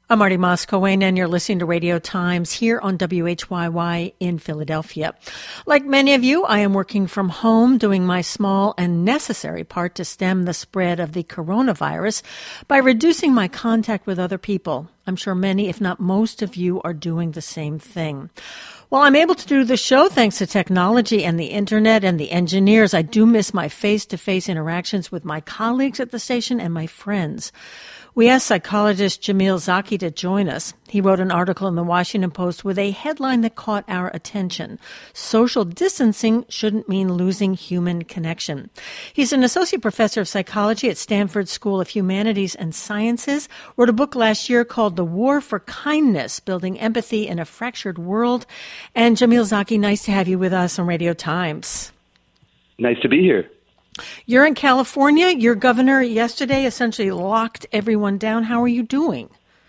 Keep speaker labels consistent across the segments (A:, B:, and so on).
A: I'm Marty Moscowane, and you're listening to Radio Times here on WHYY in Philadelphia. Like many of you, I am working from home, doing my small and necessary part to stem the spread of the coronavirus by reducing my contact with other people. I'm sure many, if not most of you, are doing the same thing. While I'm able to do the show thanks to technology and the internet and the engineers, I do miss my face-to-face interactions with my colleagues at the station and my friends. We asked psychologist Jamil Zaki to join us. He wrote an article in the Washington Post with a headline that caught our attention. Social distancing shouldn't mean losing human connection. He's an associate professor of psychology at Stanford School of Humanities and Sciences, wrote a book last year called The War for Kindness, Building Empathy in a Fractured World. And Jamil Zaki, nice to have you with us on Radio Times.
B: Nice to be here.
A: You're in California. Your governor yesterday essentially locked everyone down. How are you doing?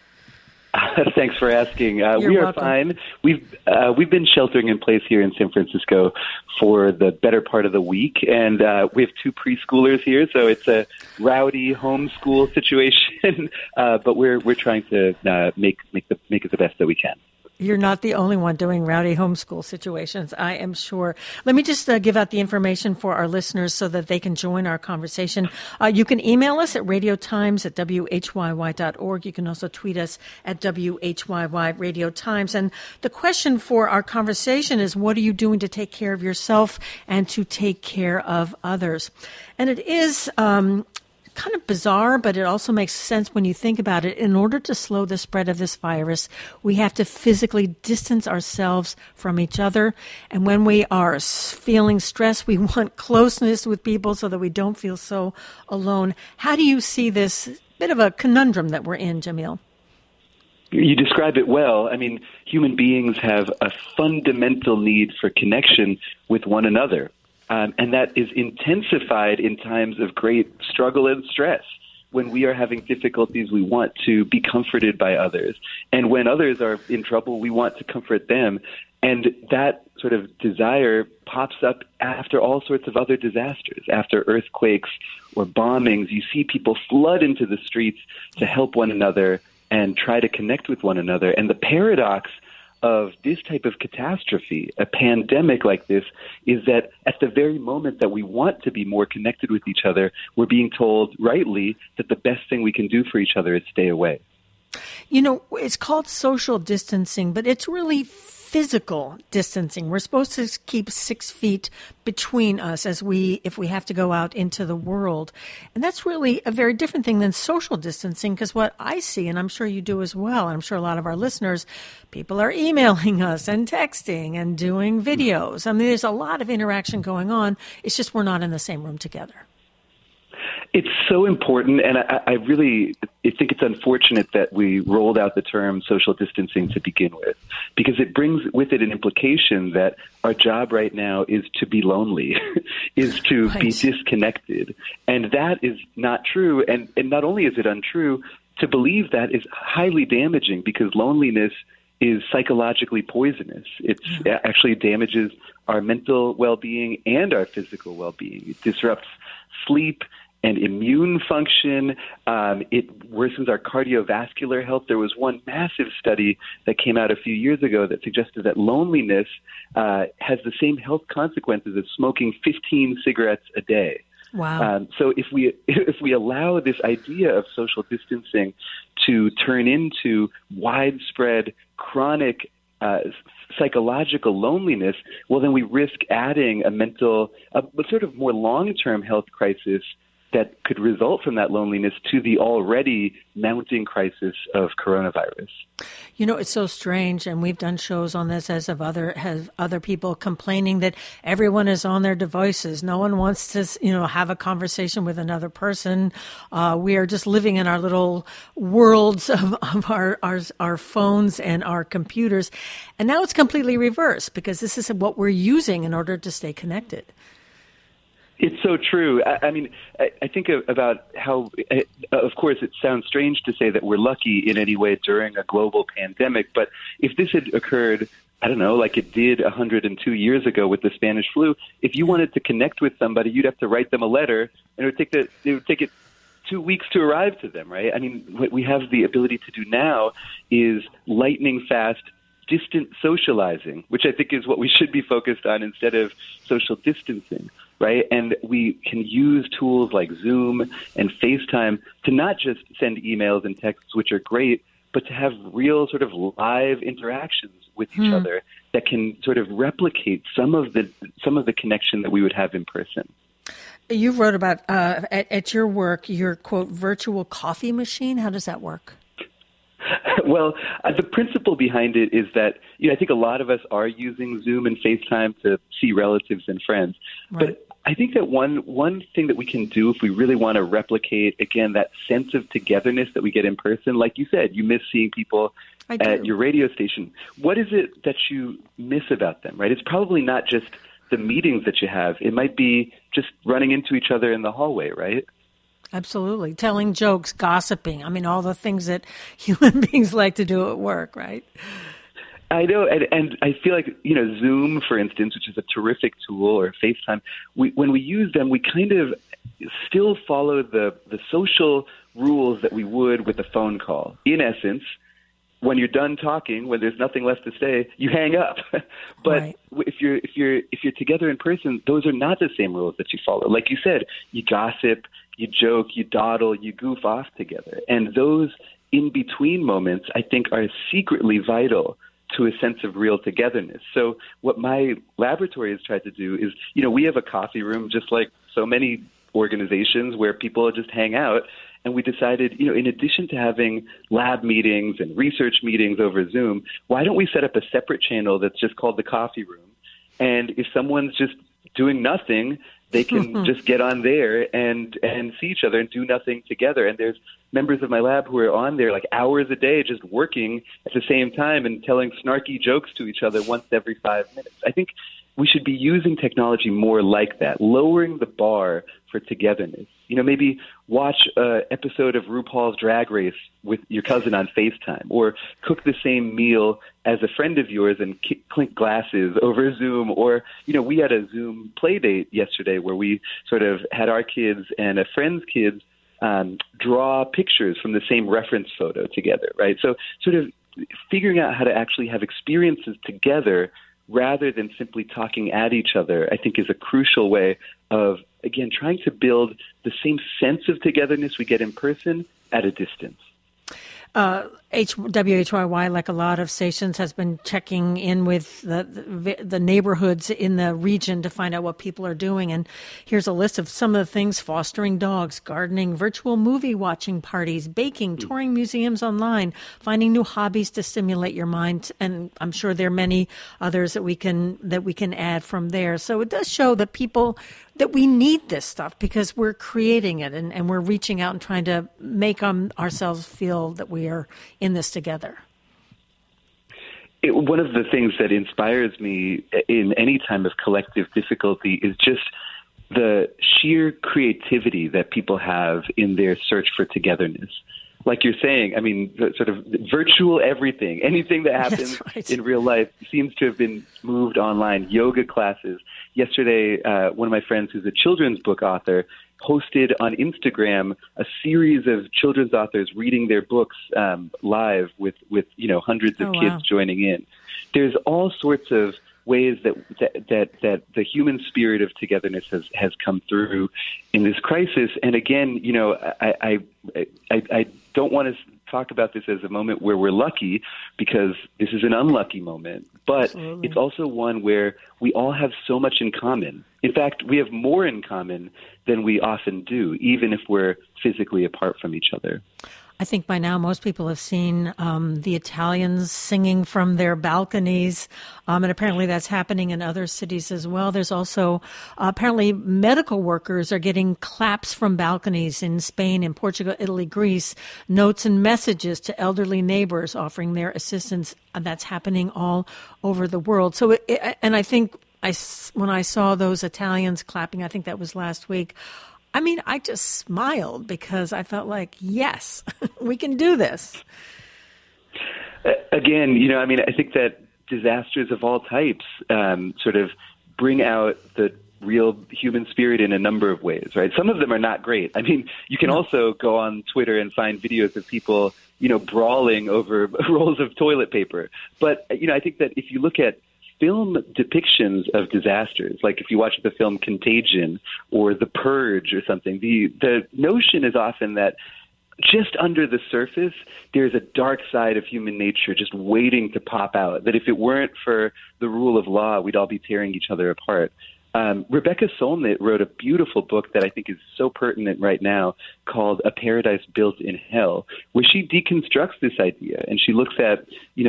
B: Thanks for asking. We are
A: welcome.
B: fine. We've been sheltering in place here in San Francisco for the better part of the week, and we have two preschoolers here, so it's a rowdy homeschool situation. But we're trying to make it the best that we can.
A: You're not the only one doing rowdy homeschool situations, I am sure. Let me just give out the information for our listeners so that they can join our conversation. You can email us at radiotimes@whyy.org. You can also tweet us at WHYY Radio Times. And the question for our conversation is, what are you doing to take care of yourself and to take care of others? And it is kind of bizarre, but it also makes sense when you think about it. In order to slow the spread of this virus, we have to physically distance ourselves from each other. And when we are feeling stressed, we want closeness with people so that we don't feel so alone. How do you see this bit of a conundrum that we're in, Jamil?
B: You describe it well. I mean, human beings have a fundamental need for connection with one another. And that is intensified in times of great struggle and stress. When we are having difficulties, we want to be comforted by others. And when others are in trouble, we want to comfort them. And that sort of desire pops up after all sorts of other disasters. After earthquakes or bombings, you see people flood into the streets to help one another and try to connect with one another. And the paradox of this type of catastrophe, a pandemic like this, is that at the very moment that we want to be more connected with each other, we're being told rightly that the best thing we can do for each other is stay away.
A: You know, it's called social distancing, but it's really physical distancing. We're supposed to keep 6 feet between us if we have to go out into the world. And that's really a very different thing than social distancing, because what I see, and I'm sure you do as well, and I'm sure a lot of our listeners, people are emailing us and texting and doing videos. I mean, there's a lot of interaction going on. It's just we're not in the same room together.
B: It's so important, and I really think it's unfortunate that we rolled out the term social distancing to begin with, because it brings with it an implication that our job right now is to be lonely, is to be disconnected. And that is not true. And not only is it untrue, to believe that is highly damaging, because loneliness is psychologically poisonous. It actually damages our mental well-being and our physical well-being. It disrupts sleep and immune function. It worsens our cardiovascular health. There was one massive study that came out a few years ago that suggested that loneliness has the same health consequences as smoking 15 cigarettes a day.
A: Wow.
B: So if we allow this idea of social distancing to turn into widespread chronic psychological loneliness, well, then we risk adding a sort of more long-term health crisis that could result from that loneliness to the already mounting crisis of coronavirus.
A: You know, it's so strange, and we've done shows on this as have other people complaining that everyone is on their devices. No one wants to, have a conversation with another person. We are just living in our little worlds of our phones and our computers. And now it's completely reversed, because this is what we're using in order to stay connected.
B: It's so true. I mean, I think about how, of course, it sounds strange to say that we're lucky in any way during a global pandemic, but if this had occurred, I don't know, like it did 102 years ago with the Spanish flu, if you wanted to connect with somebody, you'd have to write them a letter, and it would take it 2 weeks to arrive to them, right? I mean, what we have the ability to do now is lightning fast, distant socializing, which I think is what we should be focused on instead of social distancing, right? And we can use tools like Zoom and FaceTime to not just send emails and texts, which are great, but to have real sort of live interactions with each other that can sort of replicate some of the connection that we would have in person.
A: You wrote about at your work your quote virtual coffee machine. How does that work?
B: Well, the principle behind it is that I think a lot of us are using Zoom and FaceTime to see relatives and friends,
A: right.
B: But I think that one thing that we can do if we really want to replicate, again, that sense of togetherness that we get in person, like you said, you miss seeing people at your radio station. What is it that you miss about them, right? It's probably not just the meetings that you have. It might be just running into each other in the hallway, right?
A: Absolutely. Telling jokes, gossiping. I mean, all the things that human beings like to do at work, right?
B: I know, and I feel like, Zoom, for instance, which is a terrific tool, or FaceTime, when we use them, we kind of still follow the social rules that we would with a phone call. In essence, when you're done talking, when there's nothing left to say, you hang up. But
A: right.
B: if you're together in person, those are not the same rules that you follow. Like you said, you gossip, you joke, you dawdle, you goof off together. And those in-between moments, I think, are secretly vital to a sense of real togetherness. So what my laboratory has tried to do is, we have a coffee room just like so many organizations where people just hang out. And we decided, in addition to having lab meetings and research meetings over Zoom, why don't we set up a separate channel that's just called the coffee room? And if someone's just doing nothing, they can just get on there and see each other and do nothing together. And there's members of my lab who are on there like hours a day just working at the same time and telling snarky jokes to each other once every 5 minutes. I think we should be using technology more like that, lowering the bar for togetherness. Maybe watch an episode of RuPaul's Drag Race with your cousin on FaceTime, or cook the same meal as a friend of yours and clink glasses over Zoom. Or, we had a Zoom play date yesterday where we sort of had our kids and a friend's kids draw pictures from the same reference photo together, right? So sort of figuring out how to actually have experiences together rather than simply talking at each other, I think is a crucial way of, again, trying to build the same sense of togetherness we get in person at a distance. WHYY, like a lot of stations, has been checking in with the neighborhoods in the region to find out what people are doing. And here's a list of some of the things: fostering dogs, gardening, virtual movie watching parties, baking, touring museums online, finding new hobbies to stimulate your mind. And I'm sure there are many others that we can add from there. So it does show that we need this stuff because we're creating it and we're reaching out and trying to make ourselves feel that we are in this together. One of the things that inspires me in any time of collective difficulty is just the sheer creativity that people have in their search for togetherness. Like you're saying, I mean, sort of virtual everything, anything that happens in real life seems to have been moved online. Yoga classes. Yesterday, one of my friends who's a children's book author posted on Instagram a series of children's authors reading their books live with hundreds of kids joining in. There's all sorts of ways that the human spirit of togetherness has come through in this crisis. And again, I don't want to talk about this as a moment where we're lucky, because this is an unlucky moment. But Absolutely. It's also one where we all have so much in common. In fact, we have more in common than we often do, even if we're physically apart from each other.
A: I think by now most people have seen the Italians singing from their balconies, and apparently that's happening in other cities as well. There's also apparently medical workers are getting claps from balconies in Spain, in Portugal, Italy, Greece, notes and messages to elderly neighbors offering their assistance. That's happening all over the world. So, and I think when I saw those Italians clapping, I think that was last week, I mean, I just smiled because I felt like, yes, we can do this. Again,
B: I think that disasters of all types sort of bring out the real human spirit in a number of ways, right? Some of them are not great. I mean, you can also go on Twitter and find videos of people, brawling over rolls of toilet paper. But, I think that if you look at film depictions of disasters, like if you watch the film Contagion or The Purge or something, the notion is often that just under the surface, there's a dark side of human nature just waiting to pop out, that if it weren't for the rule of law, we'd all be tearing each other apart. Rebecca Solnit wrote a beautiful book that I think is so pertinent right now called A Paradise Built in Hell, where she deconstructs this idea. And she looks at,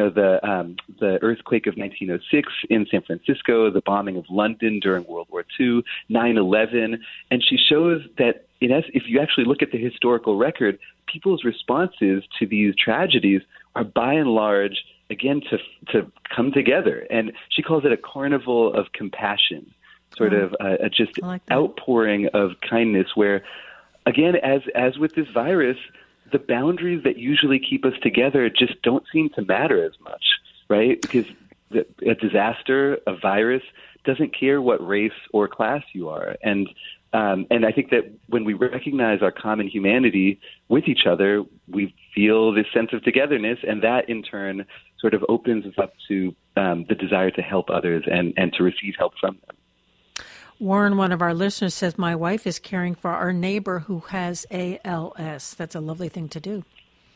B: the earthquake of 1906 in San Francisco, the bombing of London during World War II, 9/11. And she shows that, if you actually look at the historical record, people's responses to these tragedies are by and large, again, to come together. And she calls it a carnival of compassion. Sort of just like outpouring of kindness where, again, as with this virus, the boundaries that usually keep us together just don't seem to matter as much, right? Because a disaster, a virus, doesn't care what race or class you are. And I think that when we recognize our common humanity with each other, we feel this sense of togetherness, and that in turn sort of opens us up to the desire to help others and to receive help from them.
A: Warren, one of our listeners, says, my wife is caring for our neighbor who has ALS. That's a lovely thing to do.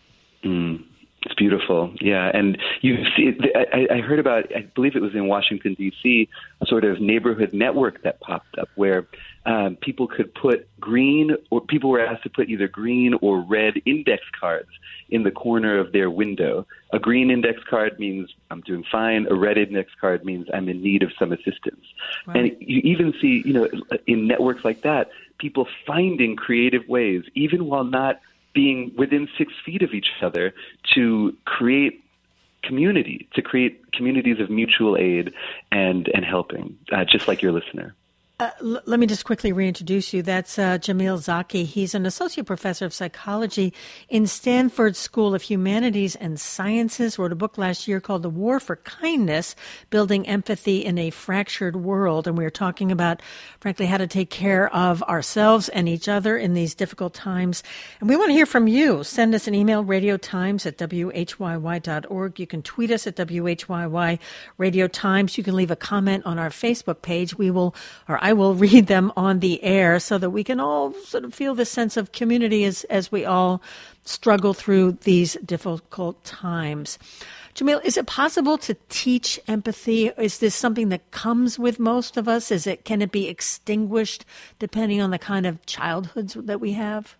B: It's beautiful. Yeah. And you see, I heard about, I believe it was in Washington, D.C., a sort of neighborhood network that popped up where people could put people were asked to put either green or red index cards in the corner of their window. A green index card means I'm doing fine. A red index card means I'm in need of some assistance. Right. And you even see, in networks like that, people finding creative ways, even while not being within 6 feet of each other, to create community, to create communities of mutual aid and helping, just like your listener.
A: Let me just quickly reintroduce you. That's Jamil Zaki. He's an associate professor of psychology in Stanford School of Humanities and Sciences. Wrote a book last year called The War for Kindness, Building Empathy in a Fractured World. And we were talking about, frankly, how to take care of ourselves and each other in these difficult times. And we want to hear from you. Send us an email, radiotimes@whyy.org. You can tweet us at WHYY Radio Times. You can leave a comment on our Facebook page. I will read them on the air so that we can all sort of feel this sense of community as we all struggle through these difficult times. Jamil, is it possible to teach empathy? Is this something that comes with most of us? Can it be extinguished depending on the kind of childhoods that we have?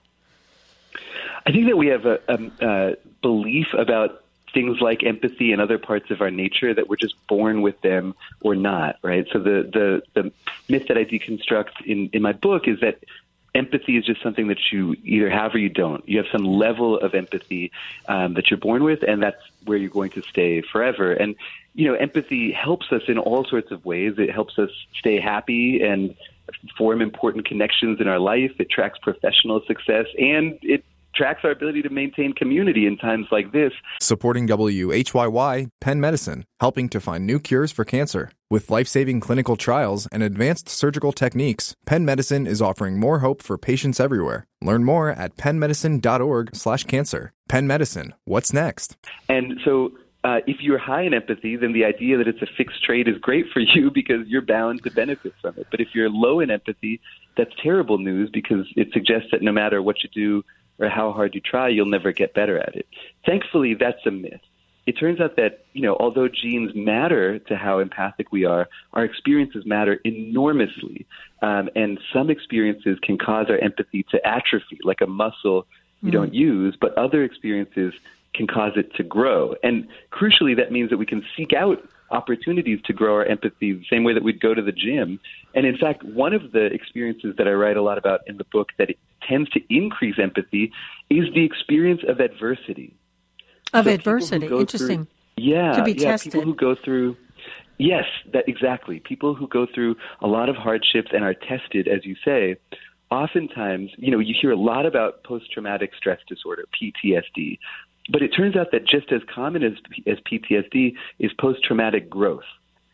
B: I think that we have a belief about things like empathy and other parts of our nature that we're just born with them or not, right? So the myth that I deconstruct in my book is that empathy is just something that you either have or you don't. You have some level of empathy that you're born with, and that's where you're going to stay forever. And, empathy helps us in all sorts of ways. It helps us stay happy and form important connections in our life. It tracks professional success, and it tracks our ability to maintain community in times like this.
C: Supporting WHYY, Penn Medicine, helping to find new cures for cancer. With life-saving clinical trials and advanced surgical techniques, Penn Medicine is offering more hope for patients everywhere. Learn more at pennmedicine.org/cancer. Penn Medicine, what's next?
B: And so if you're high in empathy, then the idea that it's a fixed trait is great for you because you're bound to benefit from it. But if you're low in empathy, that's terrible news because it suggests that no matter what you do or how hard you try, you'll never get better at it. Thankfully, that's a myth. It turns out that, although genes matter to how empathic we are, our experiences matter enormously. And some experiences can cause our empathy to atrophy, like a muscle you don't use, but other experiences can cause it to grow. And crucially, that means that we can seek out opportunities to grow our empathy the same way that we'd go to the gym. And in fact, one of the experiences that I write a lot about in the book that it tends to increase empathy is the experience of adversity.
A: Interesting. To be tested.
B: People who go through, exactly. People who go through a lot of hardships and are tested, as you say, oftentimes, you hear a lot about post-traumatic stress disorder, PTSD. But it turns out that just as common as PTSD is post-traumatic growth.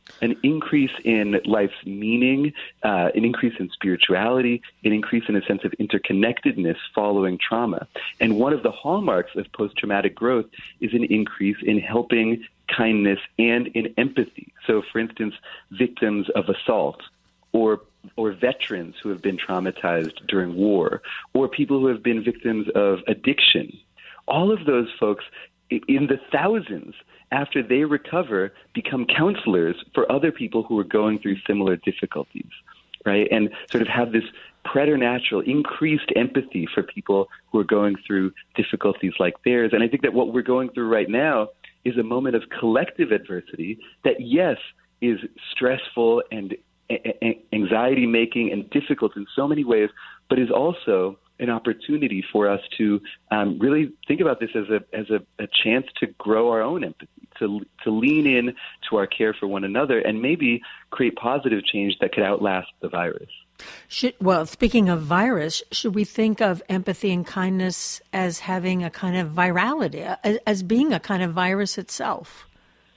B: an increase in life's meaning, an increase in spirituality, an increase in a sense of interconnectedness following trauma. And one of the hallmarks of post-traumatic growth is an increase in helping, kindness, and in empathy. So, for instance, victims of assault or veterans who have been traumatized during war, or people who have been victims of addiction. All of those folks, in the thousands, after they recover, become counselors for other people who are going through similar difficulties, right? And sort of have this preternatural, increased empathy for people who are going through difficulties like theirs. And I think that what we're going through right now is a moment of collective adversity that, yes, is stressful and anxiety-making and difficult in so many ways, but is also an opportunity for us to really think about this as a chance to grow our own empathy, to lean in to our care for one another, and maybe create positive change that could outlast the virus.
A: Speaking of virus, should we think of empathy and kindness as having a kind of virality, as being a kind of virus itself?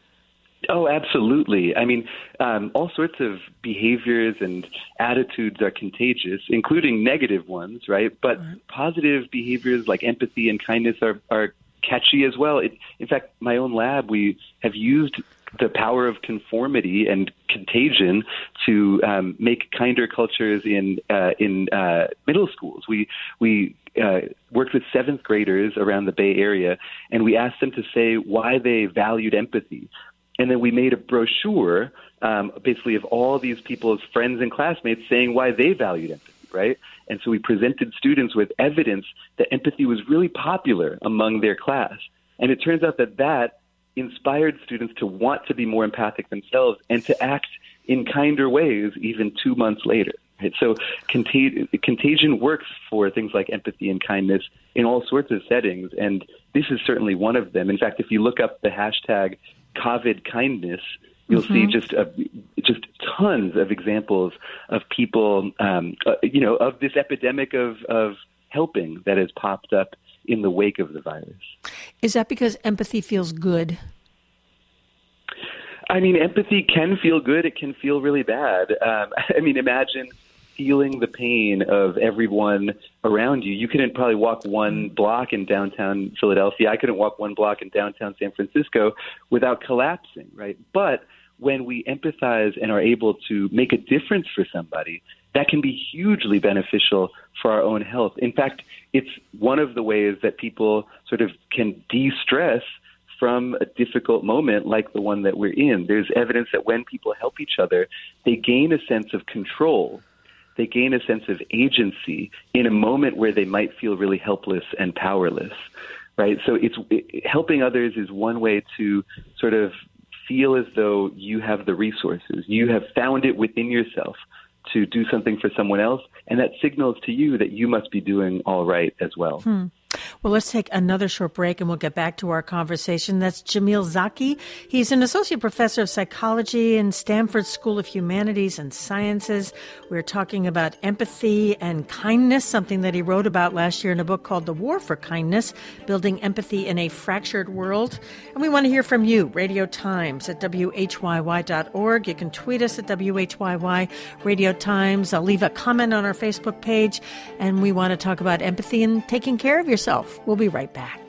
B: Oh, absolutely. I mean, all sorts of behaviors and attitudes are contagious, including negative ones, right? But positive behaviors like empathy and kindness are catchy as well. In fact, my own lab, we have used the power of conformity and contagion to make kinder cultures in middle schools. We worked with seventh graders around the Bay Area, and we asked them to say why they valued empathy. And then we made a brochure, basically, of all these people's friends and classmates saying why they valued empathy, right? And so we presented students with evidence that empathy was really popular among their class. And it turns out that inspired students to want to be more empathic themselves and to act in kinder ways even 2 months later. Right? So contagion works for things like empathy and kindness in all sorts of settings, and this is certainly one of them. In fact, if you look up the hashtag COVID kindness, you'll see just tons of examples of people, of this epidemic of helping that has popped up in the wake of the virus.
A: Is that because empathy feels good?
B: I mean, empathy can feel good. It can feel really bad. Imagine feeling the pain of everyone around you. You couldn't probably walk one block in downtown Philadelphia. I couldn't walk one block in downtown San Francisco without collapsing, right? But when we empathize and are able to make a difference for somebody, that can be hugely beneficial for our own health. In fact, it's one of the ways that people sort of can de-stress from a difficult moment like the one that we're in. There's evidence that when people help each other, they gain a sense of control. They gain a sense of agency in a moment where they might feel really helpless and powerless, right? So helping others is one way to sort of feel as though you have the resources. You have found it within yourself to do something for someone else, and that signals to you that you must be doing all right as well.
A: Well, let's take another short break and we'll get back to our conversation. That's Jamil Zaki. He's an associate professor of psychology in Stanford School of Humanities and Sciences. We're talking about empathy and kindness, something that he wrote about last year in a book called The War for Kindness, Building Empathy in a Fractured World. And we want to hear from you. Radio Times at WHYY.org. You can tweet us at WHYY Radio Times. I'll leave a comment on our Facebook page. And we want to talk about empathy and taking care of yourself. We'll be right back.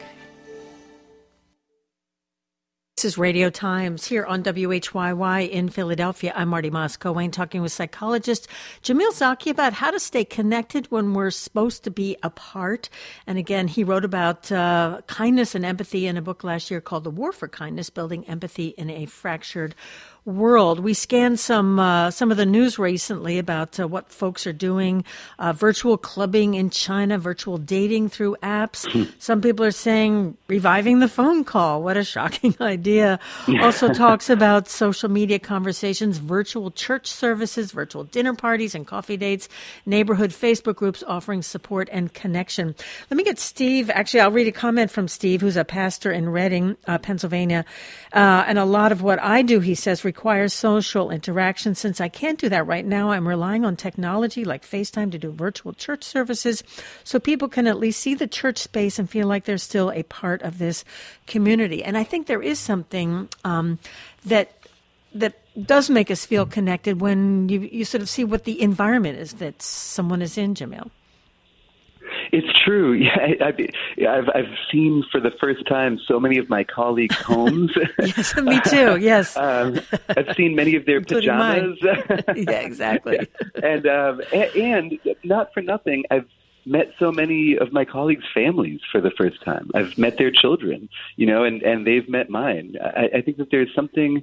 A: This is Radio Times here on WHYY in Philadelphia. I'm Marty Moss-Cohen talking with psychologist Jamil Zaki about how to stay connected when we're supposed to be apart. And again, he wrote about kindness and empathy in a book last year called The War for Kindness, Building Empathy in a Fractured World. We scanned some of the news recently about what folks are doing, virtual clubbing in China, virtual dating through apps. Some people are saying reviving the phone call. What a shocking idea. Also talks about social media conversations, virtual church services, virtual dinner parties and coffee dates, neighborhood Facebook groups offering support and connection. Let me get Steve. Actually, I'll read a comment from Steve, who's a pastor in Reading, Pennsylvania. And a lot of what I do, he says, requires social interaction. Since I can't do that right now, I'm relying on technology like FaceTime to do virtual church services so people can at least see the church space and feel like they're still a part of this community. And I think there is something that does make us feel connected when you sort of see what the environment is that someone is in, Jamil.
B: It's true. Yeah, I've seen for the first time so many of my colleagues' homes.
A: Yes, me too. Yes,
B: I've seen many of their pajamas.
A: Yeah, exactly.
B: And not for nothing, I've met so many of my colleagues' families for the first time. I've met their children, and they've met mine. I think that there's something.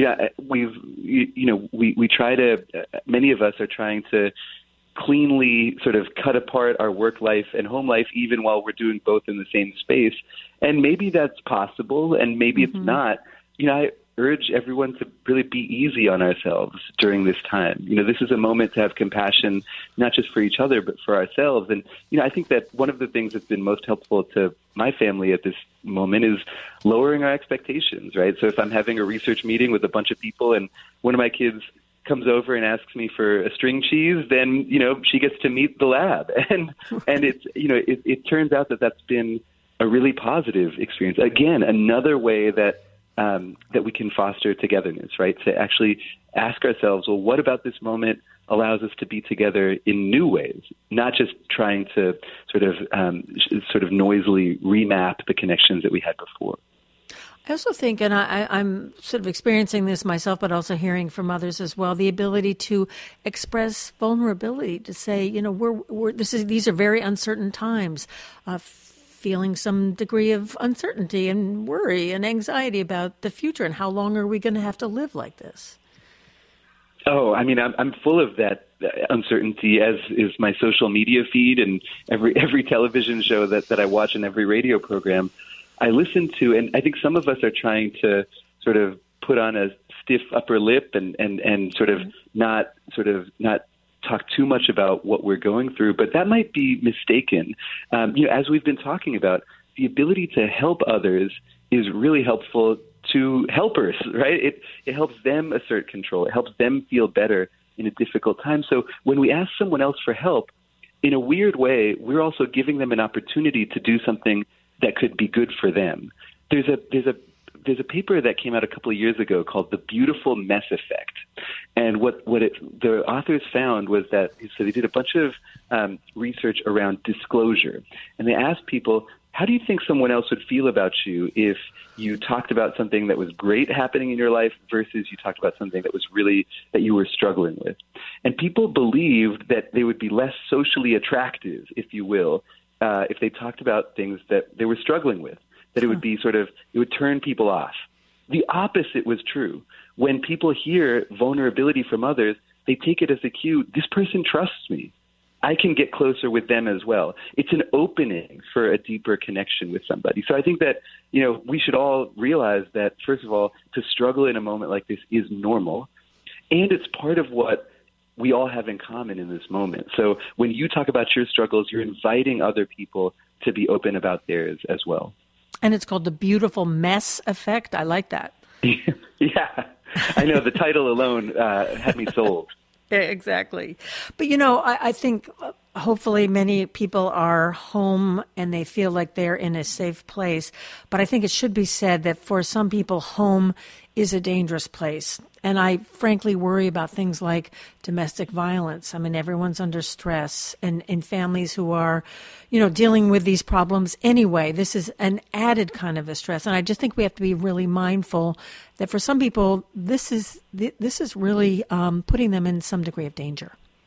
B: We try to. Many of us are trying to cleanly sort of cut apart our work life and home life, even while we're doing both in the same space. And maybe that's possible, and maybe it's not. I urge everyone to really be easy on ourselves during this time. This is a moment to have compassion, not just for each other, but for ourselves. And, I think that one of the things that's been most helpful to my family at this moment is lowering our expectations, right? So if I'm having a research meeting with a bunch of people and one of my kids comes over and asks me for a string cheese, then, she gets to meet the lab. And it's, it turns out that that's been a really positive experience. Again, another way that we can foster togetherness, right? To actually ask ourselves, well, what about this moment allows us to be together in new ways, not just trying to sort of noisily remap the connections that we had before.
A: I also think, and I'm sort of experiencing this myself, but also hearing from others as well, the ability to express vulnerability, to say, these are very uncertain times, feeling some degree of uncertainty and worry and anxiety about the future and how long are we going to have to live like this?
B: Oh, I mean, I'm full of that uncertainty, as is my social media feed and every television show that I watch and every radio program I listen to. And I think some of us are trying to sort of put on a stiff upper lip and sort of not talk too much about what we're going through, but that might be mistaken. As we've been talking about, the ability to help others is really helpful to helpers, right? It helps them assert control. It helps them feel better in a difficult time. So when we ask someone else for help, in a weird way, we're also giving them an opportunity to do something that could be good for them. There's a paper that came out a couple of years ago called The Beautiful Mess Effect. And what the authors found was that, so they did a bunch of research around disclosure. And they asked people, how do you think someone else would feel about you if you talked about something that was great happening in your life versus you talked about something that was really, that you were struggling with? And people believed that they would be less socially attractive, if you will, if they talked about things that they were struggling with, that it would be it would turn people off. The opposite was true. When people hear vulnerability from others, they take it as a cue. This person trusts me. I can get closer with them as well. It's an opening for a deeper connection with somebody. So I think that, we should all realize that, first of all, to struggle in a moment like this is normal. And it's part of what we all have in common in this moment. So when you talk about your struggles, you're inviting other people to be open about theirs as well.
A: And it's called The Beautiful Mess Effect. I like that.
B: Yeah, I know. The title alone had me sold.
A: Yeah, exactly. But, I think hopefully many people are home and they feel like they're in a safe place. But I think it should be said that for some people, home is a dangerous place. And I frankly worry about things like domestic violence. I mean, everyone's under stress, and in families who are, dealing with these problems anyway, this is an added kind of a stress. And I just think we have to be really mindful that for some people, this is really putting them in some degree of danger.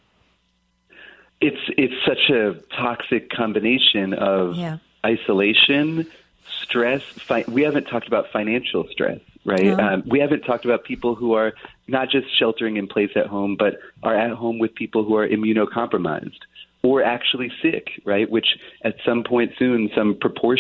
B: It's such a toxic combination of isolation, stress. We haven't talked about financial stress, right? No. We haven't talked about people who are not just sheltering in place at home, but are at home with people who are immunocompromised or actually sick, right? Which at some point soon, some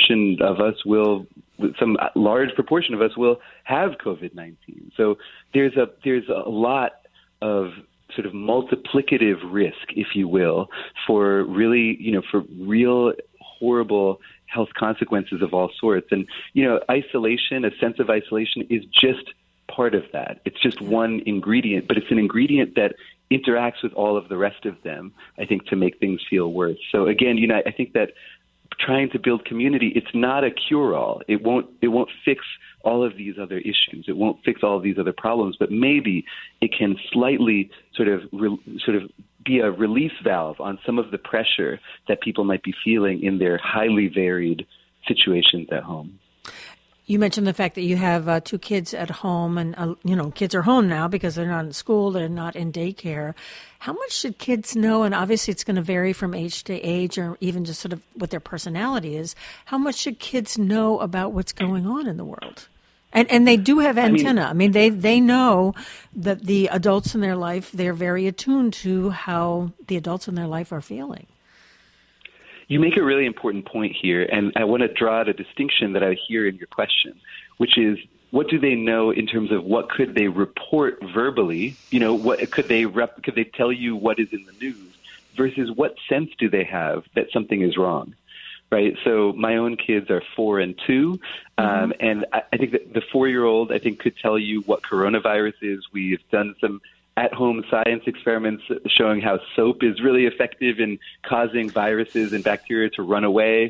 B: large proportion of us will have COVID-19. So there's a lot of sort of multiplicative risk, if you will, for really, for real horrible health consequences of all sorts. And, isolation, a sense of isolation is just part of that. It's just one ingredient, but it's an ingredient that interacts with all of the rest of them, I think, to make things feel worse. So again, I think that trying to build community, it's not a cure-all. It won't fix all of these other issues. It won't fix all of these other problems, but maybe it can slightly sort of be a release valve on some of the pressure that people might be feeling in their highly varied situations at home.
A: You mentioned the fact that you have 2 kids at home, and kids are home now because they're not in school, they're not in daycare. How much should kids know? And obviously it's going to vary from age to age, or even just sort of what their personality is. How much should kids know about what's going on in the world? And they do have antenna. They know that the adults in their life, they're very attuned to how the adults in their life are feeling.
B: You make a really important point here, and I want to draw out a distinction that I hear in your question, which is, what do they know in terms of what could they report verbally? What could they tell you what is in the news, versus what sense do they have that something is wrong? Right. So my own kids are 4 and 2. And I think that the 4-year-old, I think, could tell you what coronavirus is. We've done some at-home science experiments showing how soap is really effective in causing viruses and bacteria to run away.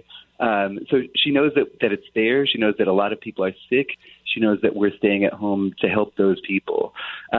B: So she knows that it's there. She knows that a lot of people are sick. She knows that we're staying at home to help those people.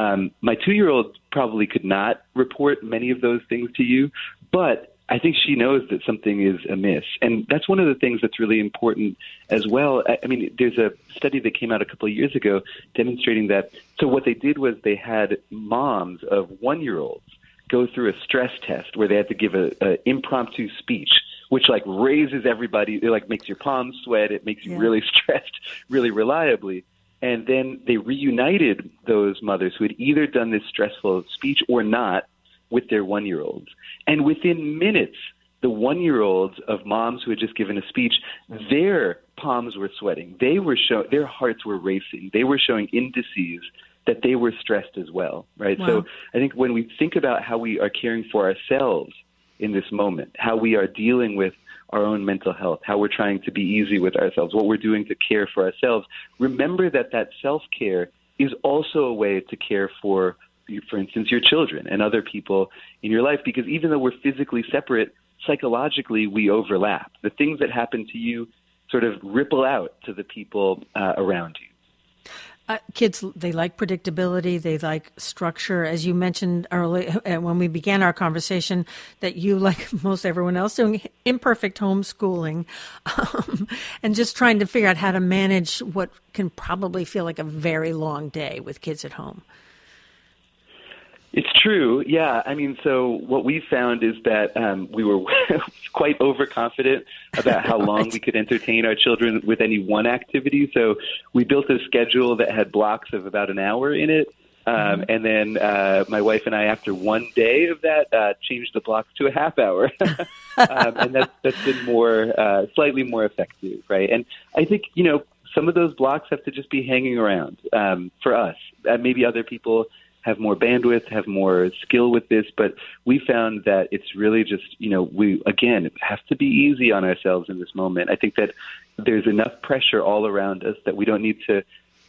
B: My 2-year-old probably could not report many of those things to you, but I think she knows that something is amiss. And that's one of the things that's really important as well. I mean, there's a study that came out a couple of years ago demonstrating that. So what they did was they had moms of 1-year-olds go through a stress test where they had to give an impromptu speech, which raises everybody. It makes your palms sweat. It makes you really stressed, really reliably. And then they reunited those mothers who had either done this stressful speech or not with their 1-year-olds. And within minutes, the 1-year-olds of moms who had just given a speech, their palms were sweating. Their hearts were racing. They were showing indices that they were stressed as well, right? Wow. So I think when we think about how we are caring for ourselves in this moment, how we are dealing with our own mental health, how we're trying to be easy with ourselves, what we're doing to care for ourselves, remember that self-care is also a way to care for instance, your children and other people in your life, because even though we're physically separate, psychologically we overlap. The things that happen to you sort of ripple out to the people around you.
A: Kids, they like predictability. They like structure. As you mentioned earlier when we began our conversation, that you, like most everyone else, doing imperfect homeschooling and just trying to figure out how to manage what can probably feel like a very long day with kids at home.
B: It's true. Yeah. I mean, so what we found is that we were quite overconfident about how long we could entertain our children with any one activity. So we built a schedule that had blocks of about an hour in it. And then my wife and I, after one day of that, changed the blocks to a half hour. And that's been slightly more effective, right? And I think, some of those blocks have to just be hanging around for us. Maybe other people have more bandwidth, have more skill with this, but we found that it's really just, we, again, have to be easy on ourselves in this moment. I think that there's enough pressure all around us that we don't need to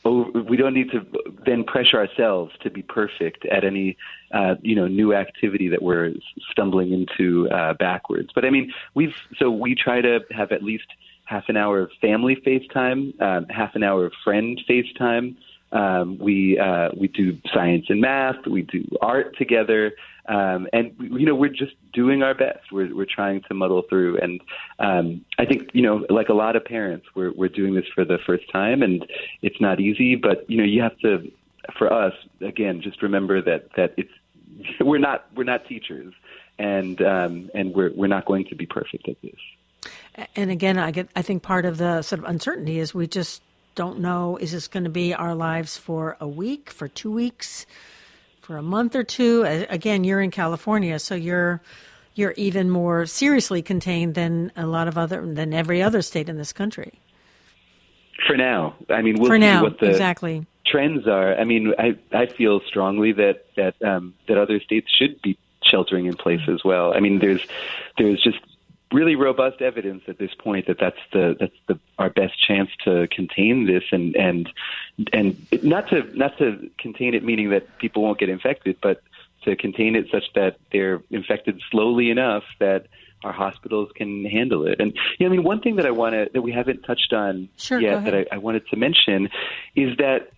B: then pressure ourselves to be perfect at any, new activity that we're stumbling into backwards. But I mean, we try to have at least half an hour of family FaceTime, half an hour of friend FaceTime. We do science and math. We do art together, and we're just doing our best. We're trying to muddle through, and I think like a lot of parents, we're doing this for the first time, and it's not easy. But you have to, for us, again, just remember that it's we're not teachers, and we're not going to be perfect at this.
A: And again, I think part of the sort of uncertainty is we just don't know, is this going to be our lives for a week, for 2 weeks, for a month or two? Again, you're in California, so you're even more seriously contained than than every other state in this country.
B: For now. I mean, we'll see what the
A: exactly.
B: trends are. I mean, I feel strongly that other states should be sheltering in place as well. I mean, there's just really robust evidence at this point that's our best chance to contain this and not to contain it, meaning that people won't get infected, but to contain it such that they're infected slowly enough that our hospitals can handle it. And one thing that we haven't touched on yet that I wanted to mention is that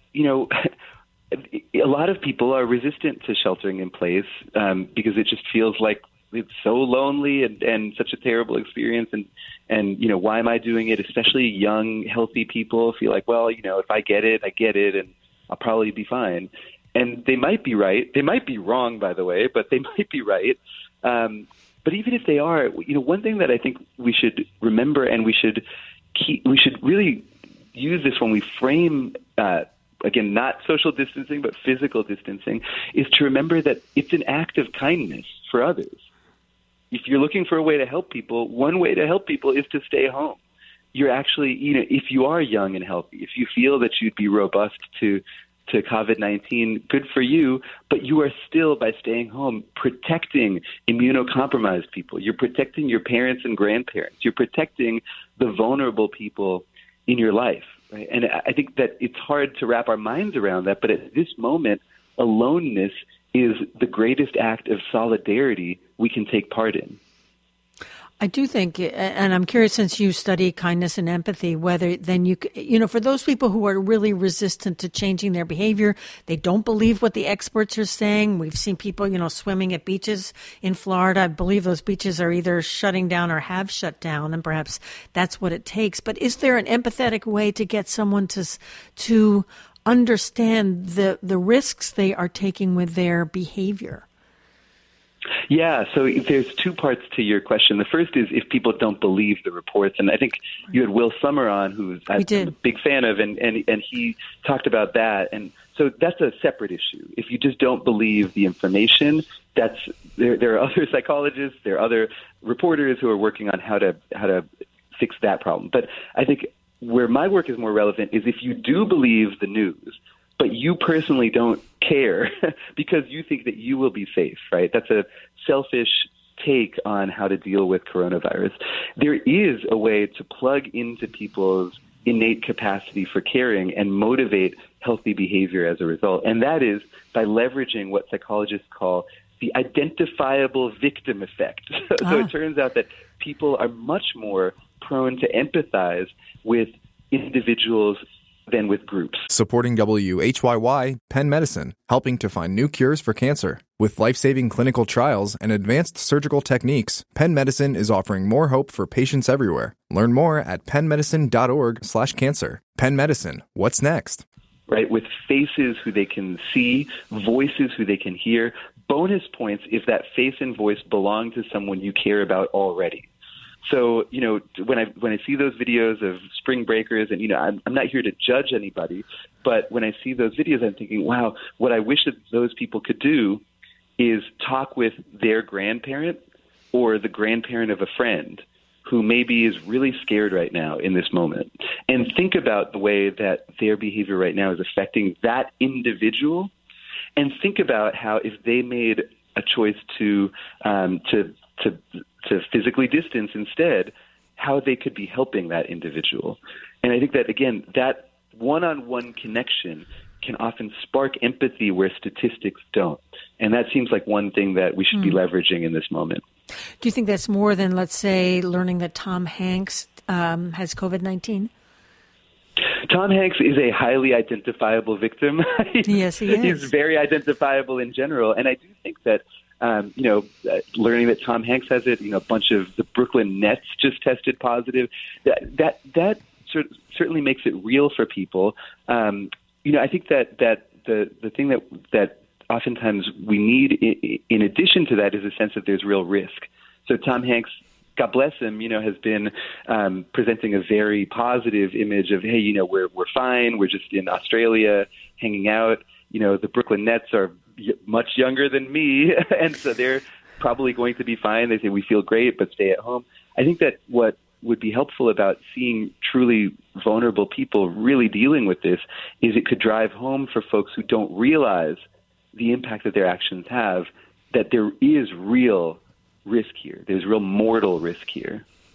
B: a lot of people are resistant to sheltering in place because it just feels like it's so lonely and such a terrible experience. And why am I doing it? Especially young, healthy people feel like, well, if I get it, and I'll probably be fine. And they might be right. They might be wrong, by the way, but they might be right. But even if they are, one thing that I think we should remember, and we should really use this when we frame, again, not social distancing, but physical distancing, is to remember that it's an act of kindness for others. If you're looking for a way to help people, one way to help people is to stay home. You're actually, if you are young and healthy, if you feel that you'd be robust to COVID-19, good for you, but you are still, by staying home, protecting immunocompromised people. You're protecting your parents and grandparents. You're protecting the vulnerable people in your life. Right? And I think that it's hard to wrap our minds around that, but at this moment, aloneness is the greatest act of solidarity we can take part in.
A: I do think, and I'm curious, since you study kindness and empathy, whether then for those people who are really resistant to changing their behavior, they don't believe what the experts are saying. We've seen people, swimming at beaches in Florida. I believe those beaches are either shutting down or have shut down, and perhaps that's what it takes. But is there an empathetic way to get someone to understand the risks they are taking with their behavior?
B: Yeah, so there's two parts to your question. The first is if people don't believe the reports, and I think you had Will Sommer on, who I'm a big fan of, and he talked about that. And so that's a separate issue. If you just don't believe the information, there are other psychologists, there are other reporters who are working on how to fix that problem. But I think where my work is more relevant is if you do believe the news, but you personally don't care because you think that you will be safe, right? That's a selfish take on how to deal with coronavirus. There is a way to plug into people's innate capacity for caring and motivate healthy behavior as a result. And that is by leveraging what psychologists call the identifiable victim effect. So it turns out that people are much more prone to empathize with individuals than with groups.
C: Supporting WHYY, Penn Medicine, helping to find new cures for cancer. With life-saving clinical trials and advanced surgical techniques, Penn Medicine is offering more hope for patients everywhere. Learn more at pennmedicine.org/cancer. Penn Medicine, what's next?
B: Right, with faces who they can see, voices who they can hear. Bonus points if that face and voice belong to someone you care about already. So, when I see those videos of spring breakers, and, I'm not here to judge anybody, but when I see those videos, I'm thinking, wow, what I wish that those people could do is talk with their grandparent or the grandparent of a friend who maybe is really scared right now in this moment, and think about the way that their behavior right now is affecting that individual, and think about how if they made a choice to physically distance instead, how they could be helping that individual. And I think that, again, that one-on-one connection can often spark empathy where statistics don't. And that seems like one thing that we should be leveraging in this moment.
A: Do you think that's more than, let's say, learning that Tom Hanks has COVID-19?
B: Tom Hanks is a highly identifiable victim.
A: Yes, he is.
B: He's very identifiable in general. And I do think that learning that Tom Hanks has it, a bunch of the Brooklyn Nets just tested positive. That certainly makes it real for people. I think that the thing that oftentimes we need in addition to that is a sense that there's real risk. So Tom Hanks, God bless him, has been presenting a very positive image of, hey, we're fine. We're just in Australia hanging out. The Brooklyn Nets are much younger than me, and so they're probably going to be fine. They say, we feel great, but stay at home. I think that what would be helpful about seeing truly vulnerable people really dealing with this is it could drive home for folks who don't realize the impact that their actions have, that there is real risk here. There's real mortal risk here.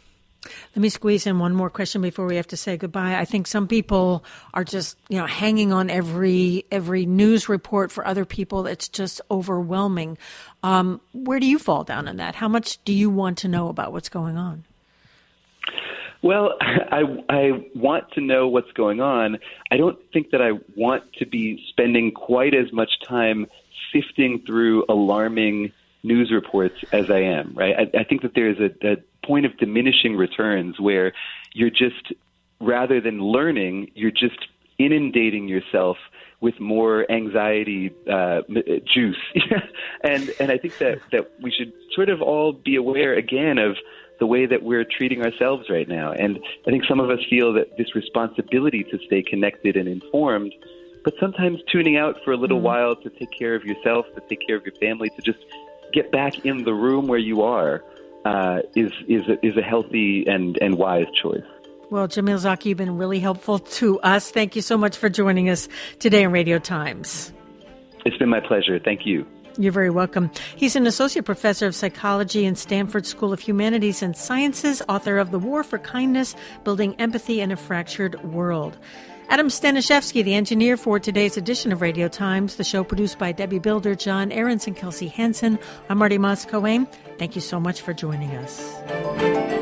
A: Let me squeeze in one more question before we have to say goodbye. I think some people are just, hanging on every news report. For other people, it's just overwhelming. Where do you fall down on that? How much do you want to know about what's going on?
B: Well, I want to know what's going on. I don't think that I want to be spending quite as much time sifting through alarming news reports as I am, right? I think that there's a point of diminishing returns where you're just, rather than learning, you're just inundating yourself with more anxiety juice. and I think that we should sort of all be aware again of the way that we're treating ourselves right now. And I think some of us feel that this responsibility to stay connected and informed, but sometimes tuning out for a little while to take care of yourself, to take care of your family, to just get back in the room where you are is a healthy and wise choice.
A: Well, Jamil Zaki, you've been really helpful to us. Thank you so much for joining us today on Radio Times.
B: It's been my pleasure. Thank you.
A: You're very welcome. He's an associate professor of psychology in Stanford School of Humanities and Sciences, author of The War for Kindness, Building Empathy in a Fractured World. Adam Staniszewski, the engineer for today's edition of Radio Times, the show produced by Debbie Builder, John Ahrens, and Kelsey Hansen. I'm Marty Moscoe. Thank you so much for joining us.